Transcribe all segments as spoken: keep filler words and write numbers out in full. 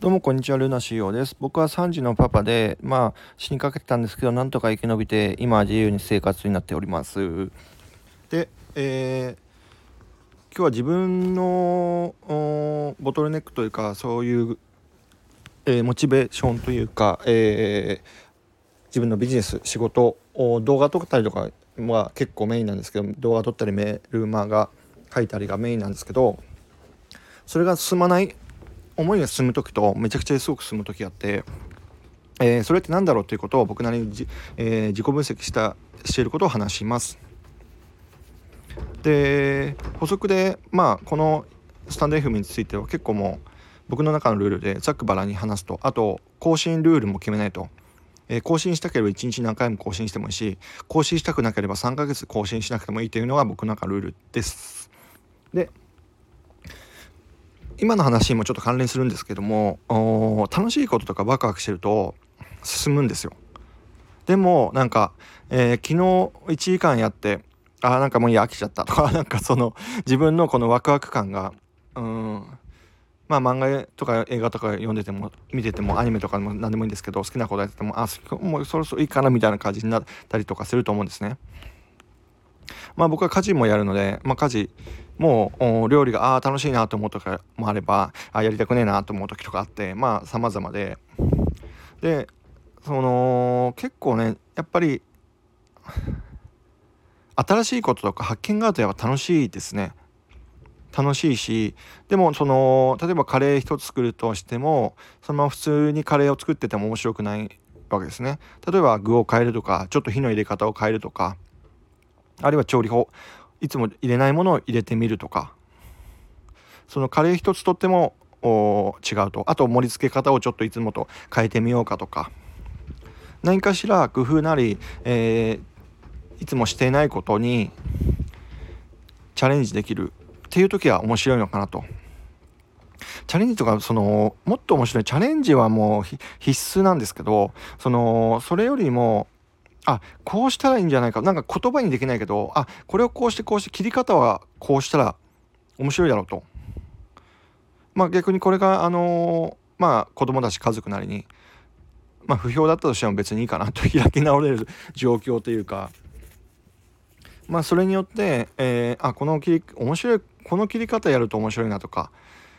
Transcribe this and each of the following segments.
どうもこんにちは、ルナシーオです。僕はさんじのパパで、まあ死にかけてたんですけど、なんとか生き延びて今は自由に生活になっております。で、えー今日は自分のボトルネックというか、そういう、えーモチベーションというか、えー自分のビジネス、仕事、動画撮ったりとかは結構メインなんですけど、動画撮ったりメールマガ書いたりがメインなんですけど、それが進まない、思いが進む時とめちゃくちゃすごく進む時があって、えーそれって何だろうということを僕なりにじ、えー自己分析したしていることを話します。で、補足で、まあこのスタンド エフエム については結構もう僕の中のルールでざっくばらんに話すと、あと更新ルールも決めないと、えー更新したければいちにち何回も更新してもいいし、更新したくなければさんかげつ更新しなくてもいいというのが僕の中のルールです。で、今の話にもちょっと関連するんですけども、楽しいこととかワクワクしてると進むんですよ。でもなんか、えー昨日いちじかんやって、あーなんかもういいや飽きちゃったとかなんかその自分のこのワクワク感が、うーんまあ漫画とか映画とか読んでても見ててもアニメとかでも何でもいいんですけど、好きなことやっててもあもうそろそろいいかなみたいな感じになったりとかすると思うんですね。まあ僕は家事もやるので、まあ、家事もう料理があー楽しいなと思う時もあれば、あやりたくねえなと思う時とかあって、まあ様々で、でその結構ねやっぱり新しいこととか発見があるとやっぱ楽しいですね。楽しいし、でもその例えばカレー一つ作るとしても、そのまま普通にカレーを作ってても面白くないわけですね。例えば具を変えるとか、ちょっと火の入れ方を変えるとか、あるいは調理法、いつも入れないものを入れてみるとか、そのカレー一つとっても違うと、あと盛り付け方をちょっといつもと変えてみようかとか、何かしら工夫なり、えーいつもしていないことにチャレンジできるっていう時は面白いのかなと。チャレンジとか、そのもっと面白いチャレンジはもう必須なんですけど、そのそれよりも、あこうしたらいいんじゃないか、なんか言葉にできないけど、あこれをこうしてこうして切り方はこうしたら面白いだろうと。まあ逆にこれがあのーまあ子供たち家族なりに、まあ不評だったとしても別にいいかなと開き直れる状況というか、まあそれによって、えー、あこの切り面白いこの切り方やると面白いなとか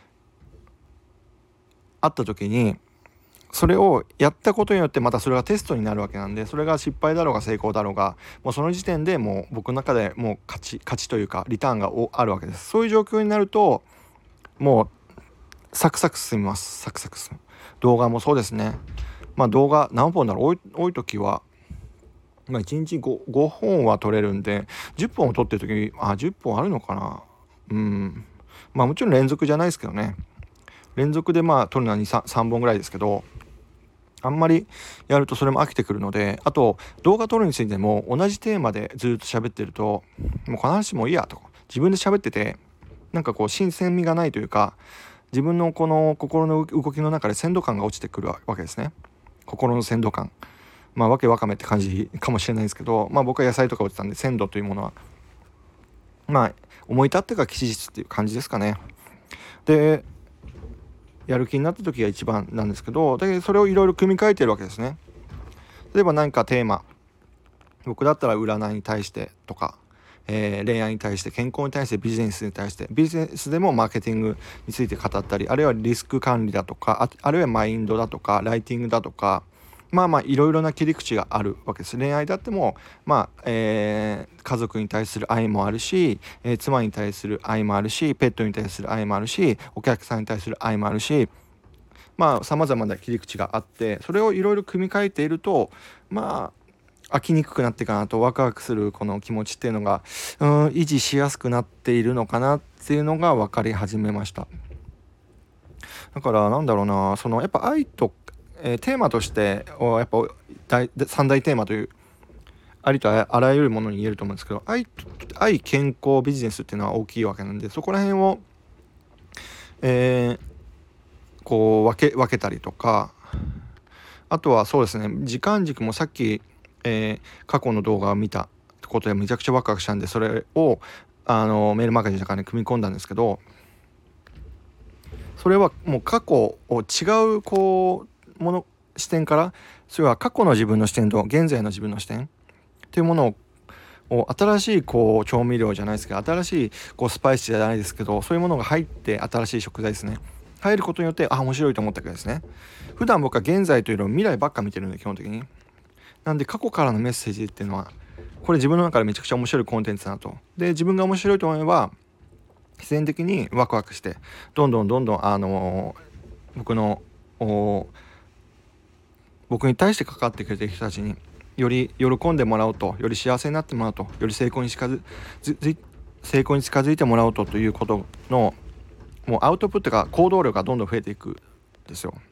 あった時に、それをやったことによってまたそれがテストになるわけなんで、それが失敗だろうが成功だろうが、もうその時点でもう僕の中でもう勝ち勝ちというかリターンがあるわけです。そういう状況になるともうサクサク進みます。サクサク進む。動画もそうですね。まあ動画何本だろう、多い多い時はまあ、いちにち 5, ごほんは撮れるんで、じゅっぽんを撮ってる時にあじゅっぽんあるのかな。うんまあもちろん連続じゃないですけどね、連続でまあ撮るのは さん, ぼんぐらいですけど、あんまりやるとそれも飽きてくるので、あと動画撮るについても同じテーマでずっと喋ってると、もうこの話もういいやと自分で喋ってて、なんかこう新鮮味がないというか、自分のこの心の動きの中で鮮度感が落ちてくるわけですね。心の鮮度感、まあわけわかめって感じかもしれないですけど、まあ僕は野菜とか売ってたんで、鮮度というものはまあ思い立ってが吉日っていう感じですかね。でやる気になった時が一番なんですけど、でそれをいろいろ組み替えてるわけですね。例えば何かテーマ、僕だったら占いに対してとか、えー恋愛に対して、健康に対して、ビジネスに対して、ビジネスでもマーケティングについて語ったり、あるいはリスク管理だとか、ああるいはマインドだとかライティングだとか、まあまあいろいろな切り口があるわけです。恋愛だってもまあ、えー家族に対する愛もあるし、えー妻に対する愛もあるし、ペットに対する愛もあるし、お客さんに対する愛もあるし、まあさまざまな切り口があって、それをいろいろ組み替えていると、まあ飽きにくくなってかなと、ワクワクするこの気持ちっていうのがうん維持しやすくなっているのかなっていうのが分かり始めました。だからなんだろうな、そのやっぱ愛と、えーテーマとしてやっぱ大三大テーマというありとあらゆるものに言えると思うんですけど、愛愛健康ビジネスっていうのは大きいわけなんで、そこら辺を、えーこう分け分けたりとか、あとはそうですね、時間軸もさっき、えー過去の動画を見たことでめちゃくちゃワクワクしたんで、それをあのメールマガジンの中に組み込んだんですけど、 それはもう過去を違うこうもの視点から、それは過去の自分の視点と現在の自分の視点っていうものを、新しいこう調味料じゃないですけど、新しいこうスパイスじゃないですけど、そういうものが入って、新しい食材ですね、入ることによって、あ、面白いと思ったわけですね。普段僕は現在というよりも未来ばっか見てるんで、基本的に。なんで過去からのメッセージっていうのは、これ自分の中でめちゃくちゃ面白いコンテンツだなと。で、自分が面白いと思えば必然的にワクワクして、どんどんどんどんあのー、僕の僕に対して関わってくれてる人たちにより喜んでもらおうと、より幸せになってもらおうと、より成功に近づ成功に近づいてもらおうとということの、もうアウトプットが、行動量がどんどん増えていくんですよ。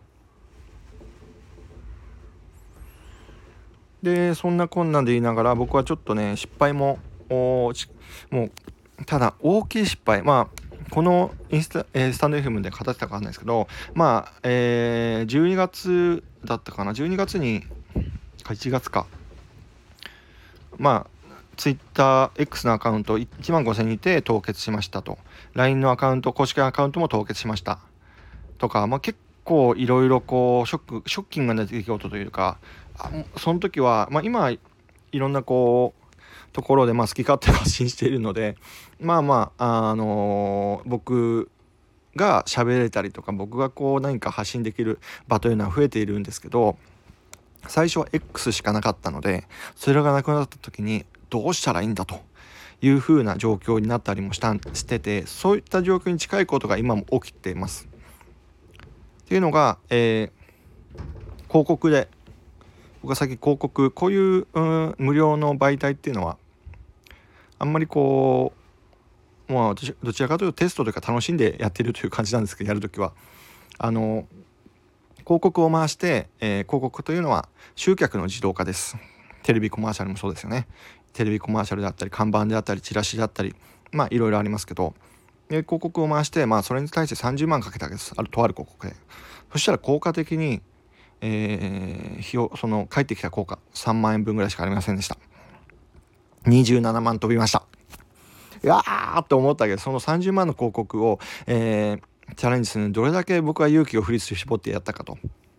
でそんな困難で言いながら、僕はちょっとね、失敗ももうただ大きい失敗、まあこのインスタ、えー、スタンド エフエム で語ってたかわかんないですけど、まあ、えー、じゅうにがつだったかな、じゅうにがつにいちがつか、まあツイッター X のアカウントいちまんごせんにんいて凍結しましたと、 ライン のアカウント、公式アカウントも凍結しましたとか、まあ、結構いろいろこうショックショッキングな出来事というか、あその時は、まあ、今いろんなこうところでまあ好き勝手発信しているので、まあまあ、あのー、僕が喋れたりとか、僕がこう何か発信できる場というのは増えているんですけど、最初は X しかなかったので、それがなくなった時にどうしたらいいんだという風な状況になったりもしたしてて、そういった状況に近いことが今も起きています。っていうのが、えー、広告で、僕は先広告、こういう、うん、無料の媒体っていうのはあんまりこう、まあ私どちらかというとテストというか楽しんでやってるという感じなんですけど、やるときはあの広告を回して、えー、広告というのは集客の自動化です。テレビコマーシャルもそうですよね。テレビコマーシャルであったり、看板であったり、チラシであったり、まあいろいろありますけど、で広告を回して、まあそれに対してさんじゅうまんかけたわけです。あるとある広告で。そしたら効果的に、えー、費用その返ってきた効果さんまんえんぶんぐらいしかありませんでした。にじゅうななまん飛びました。いやーって思ったけど、そのさんじゅうまんの広告を、えー、チャレンジするのにどれだけ僕は勇気を振り絞ってやったかと。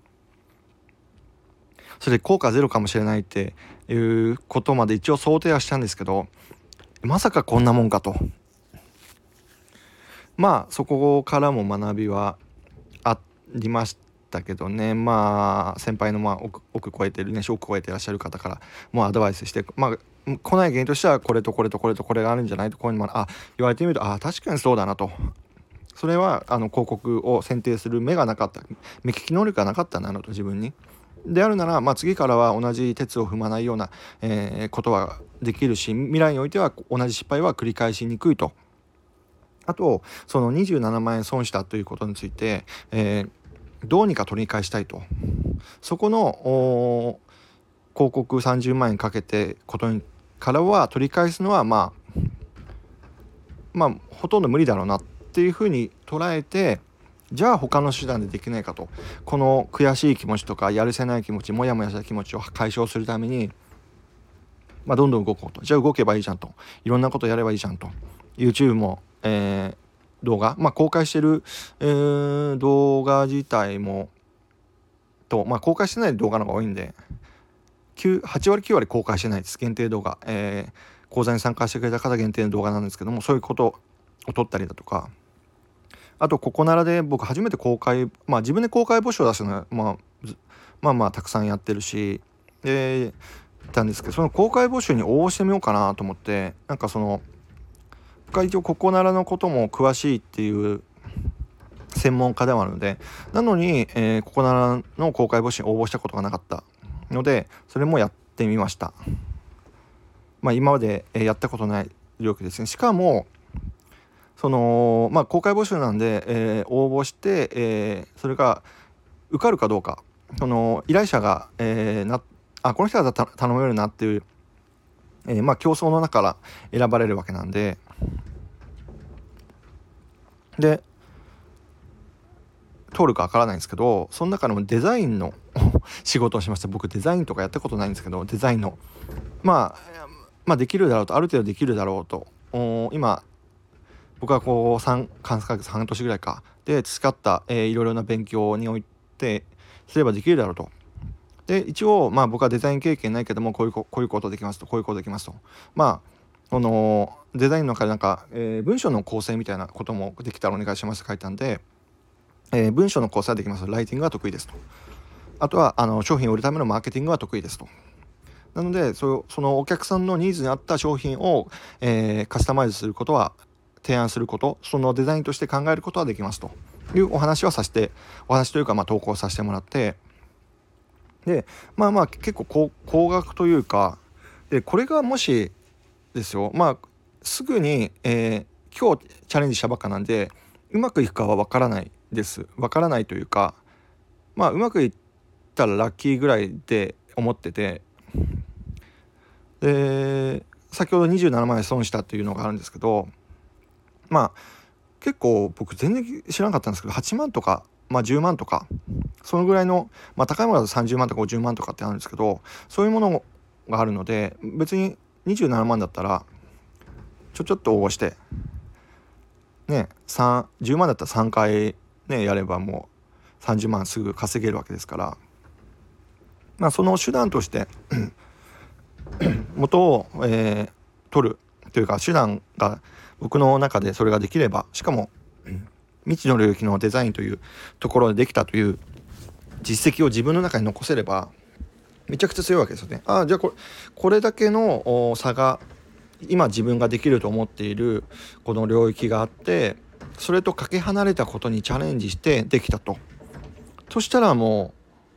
それで効果ゼロかもしれないっていうことまで一応想定はしたんですけど、まさかこんなもんかと。まあそこからも学びはありましたけどね。まあ先輩のまあ奥奥超えてるね、億超えてらっしゃる方からもうアドバイスして、まあ来ない原因としてはこれとこれとこれとこれがあるんじゃないと、こういうのもあ言われてみると、あ確かにそうだなと。それはあの広告を選定する目がなかった、目利き能力がなかったんだなと、自分に。であるなら、まあ、次からは同じ鉄を踏まないような、えー、ことはできるし、未来においては同じ失敗は繰り返しにくいと。あとそのにじゅうななまんえん損したということについて、えー、どうにか取り返したいと。そこの広告さんじゅうまんえんかけてことにからは取り返すのはまあまあほとんど無理だろうなっていうふうに捉えて、じゃあ他の手段でできないかと。この悔しい気持ちとかやるせない気持ち、モヤモヤした気持ちを解消するために、まあ、どんどん動こうと。じゃあ動けばいいじゃんと、いろんなことやればいいじゃんと。 YouTube も、えー、動画、まあ、公開してる、えー、動画自体もと、まあ、公開してない動画の方が多いんで、はちわりきゅうわり公開してないです。限定動画、えー、講座に参加してくれた方限定の動画なんですけども、そういうことを撮ったりだとか、あとここならで僕初めて公開、まあ自分で公開募集を出すのは、まあ、まあまあたくさんやってるし、でたんですけど、その公開募集に応募してみようかなと思って、なんかその僕は一応ここならのことも詳しいっていう専門家でもあるので、なのに、えー、ここならの公開募集に応募したことがなかったので、それもやってみました。まあ今までやったことない領域ですね。しかもそのまあ公開募集なんで、えー、応募して、えー、それが受かるかどうか、その依頼者が、えー、なあこの人だったら頼めるなっていう、えー、まあ競争の中から選ばれるわけなんで、で通るかわからないんですけど、その中でもデザインの仕事をしました。僕デザインとかやったことないんですけど、デザインのまあまあできるだろうと、ある程度できるだろうと、今僕はこうさんかげつはんとしぐらいかで培った、えー、いろいろな勉強においてすればできるだろうと。で一応まあ僕はデザイン経験ないけどもこういうここういうことできますとこういうことできますと、まあこのデザインの中でなんか、えー文章の構成みたいなこともできたらお願いしますって書いたんで、えー文章の構成はできます。ライティングは得意ですと。あとはあの商品を売るためのマーケティングは得意ですと。なのでそそのお客さんのニーズに合った商品を、えーカスタマイズすることは提案すること、そのデザインとして考えることはできますというお話はさせてお話というかまあ投稿させてもらって、でまあまあ結構高高額というか、でこれがもしですよ、まあすぐに、えー今日チャレンジしたばっかなんでうまくいくかはわからないですわからないというか、まあうまくいったらラッキーぐらいで思ってて、で先ほどにじゅうななまん円損したっていうのがあるんですけど、まあ結構僕全然知らなかったんですけどはちまんとか、まあ、じゅうまんとかそのぐらいの、まあ、高いものだとさんじゅうまんとかごじゅうまんとかってあるんですけど、そういうものがあるので別ににじゅうななまんだったらちょちょっと応募してね、さんじゅうまんだったらさんかいねやればもうさんじゅうまんすぐ稼げるわけですから、まあその手段として元を、えー取るというか手段が僕の中でそれができれば、しかも未知の領域のデザインというところでできたという実績を自分の中に残せればめちゃくちゃ強いわけですよね。ああじゃあこれ、これだけのお差が今自分ができると思っているこの領域があって、それとかけ離れたことにチャレンジしてできたと。そしたらも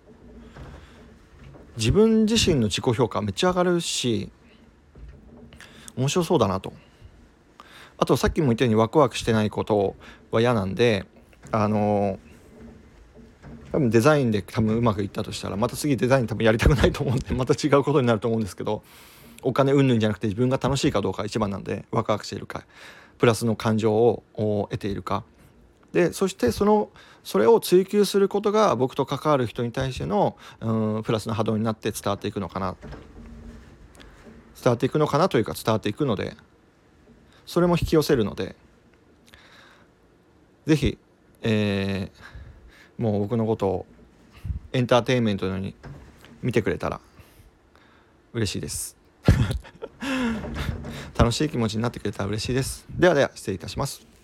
う自分自身の自己評価めっちゃ上がるし面白そうだなと。あとさっきも言ったようにワクワクしてないことは嫌なんで、あの多分デザインで多分うまくいったとしたらまた次デザイン多分やりたくないと思うんでまた違うことになると思うんですけど、お金云々じゃなくて自分が楽しいかどうかが一番なんで、ワクワクしているかプラスの感情を得ているかで、そしてそのそれを追求することが僕と関わる人に対してのうんプラスの波動になって伝わっていくのかな伝わっていくのかなというか伝わっていくので、それも引き寄せるので、ぜひ、えー、もう僕のことをエンターテインメントのように見てくれたら嬉しいです楽しい気持ちになってくれたら嬉しいです。ではでは失礼いたします。